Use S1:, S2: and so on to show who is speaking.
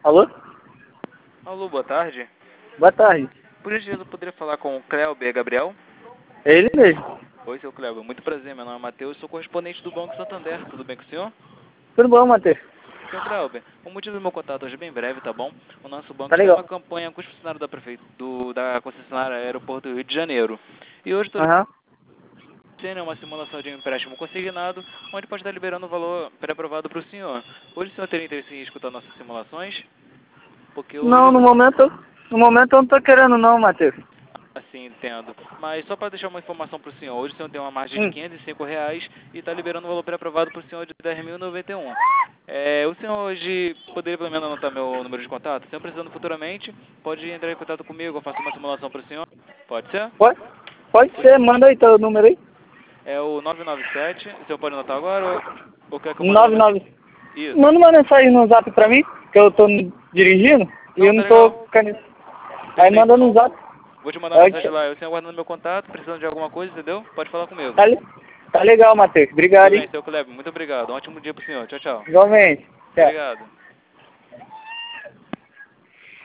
S1: Alô?
S2: Alô, boa tarde.
S1: Boa tarde.
S2: Por gentileza, eu poderia falar com o Cleuber Gabriel?
S1: É ele mesmo.
S2: Oi, seu Cleuber. Muito prazer, meu nome é Matheus, sou correspondente do Banco Santander. Tudo bem com o senhor?
S1: Tudo bom, Matheus?
S2: Seu Cleuber, o motivo do meu contato hoje é bem breve, tá bom? O nosso banco
S1: Tá
S2: está em uma
S1: legal.
S2: campanha com os funcionários da concessionária Aeroporto do Rio de Janeiro. E hoje estou
S1: Aham.
S2: tendo uma simulação de um empréstimo consignado, onde pode estar liberando o valor pré-aprovado para o senhor. Hoje o senhor teria interesse em escutar nossas simulações? Porque
S1: Não,
S2: hoje,
S1: no momento eu não tô querendo não, Matheus.
S2: assim, entendo. Mas só para deixar uma informação para o senhor, hoje o senhor tem uma margem de
S1: Hum.
S2: R$ 505 e está liberando o valor pré-aprovado para o senhor de 10.091. O senhor hoje poderia pelo menos anotar meu número de contato? Se o senhor precisando futuramente, pode entrar em contato comigo, eu faço uma simulação para o senhor. Pode ser?
S1: Pode ser, manda aí teu número aí.
S2: É o 997, o senhor pode anotar agora ou quer que eu mande uma mensagem?
S1: 99.
S2: Isso.
S1: Manda uma mensagem no zap pra mim, que eu tô dirigindo e
S2: Não,
S1: eu
S2: tá
S1: não tô
S2: legal.
S1: Aí manda
S2: Perfeito.
S1: no zap.
S2: Vou te mandar uma mensagem
S1: Ok.
S2: lá. Eu senhor guardando meu contato, precisando de alguma coisa, entendeu? Pode falar comigo.
S1: Tá, tá legal, Matheus.
S2: Tudo
S1: Obrigado,
S2: bem,
S1: hein?
S2: seu Kleber. Muito obrigado. Um ótimo dia pro senhor. Tchau, tchau.
S1: Igualmente. Tchau.
S2: Obrigado.